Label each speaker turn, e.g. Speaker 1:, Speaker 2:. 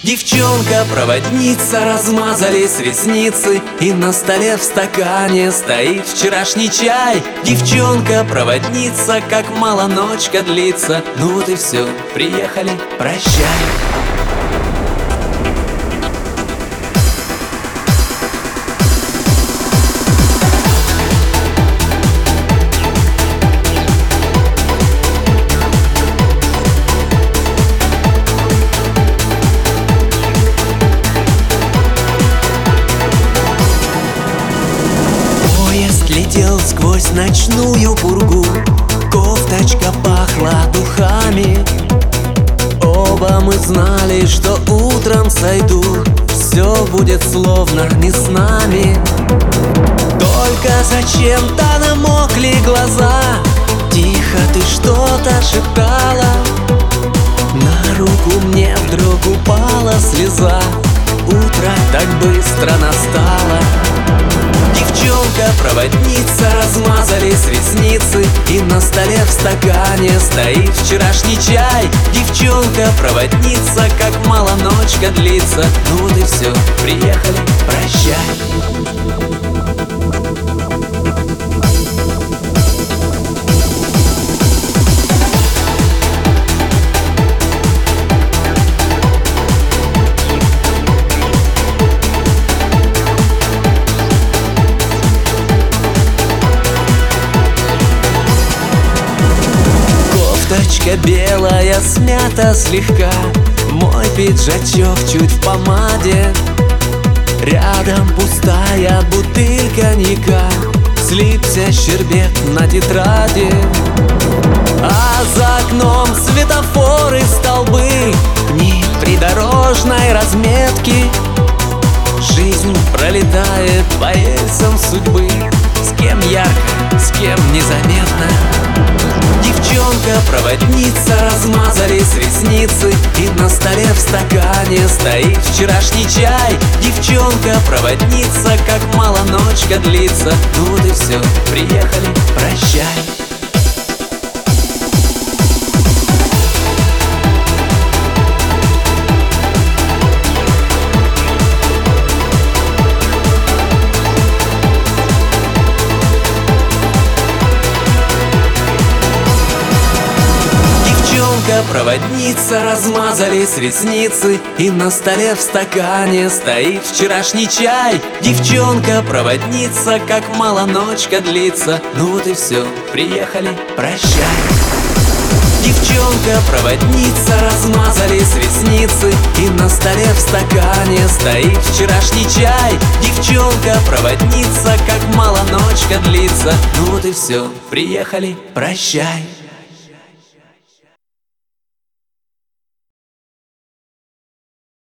Speaker 1: Девчонка-проводница, размазались ресницы, и на столе в стакане стоит вчерашний чай. Девчонка-проводница, как мало ночка длится. Ну вот и все, приехали, прощай.
Speaker 2: Летел сквозь ночную пургу, кофточка пахла духами. Оба мы знали, что утром сойду, все будет словно не с нами. Только зачем-то намокли глаза, тихо ты что-то шептала. На руку мне вдруг упала слеза, утро так быстро настало. Девчонка-проводница, размазались ресницы, и на столе в стакане стоит вчерашний чай. Девчонка-проводница, как мало ночка длится. Ну вот и все, приехали, прощай. Кофточка белая, смята слегка, мой пиджачок чуть в помаде. Рядом пустая бутыль коньяка, слипся щербет на тетради. А за окном светофоры, столбы, ни придорожной разметки. Жизнь пролетает по рельсам судьбы, с кем ярко, с кем незаметно. Девчонка-проводница, размазались ресницы, и на столе в стакане стоит вчерашний чай. Девчонка-проводница, как мало ночка длится. Ну вот и все, приехали, прощай. Девчонка-проводница, размазались ресницы, и на столе в стакане стоит вчерашний чай. Девчонка-проводница, как мало ночка длится. Ну вот и все, приехали, прощай. Девчонка-проводница, размазались ресницы, и на столе в стакане стоит вчерашний чай. Девчонка-проводница, как мало ночка длится. Ну вот и все, приехали, прощай.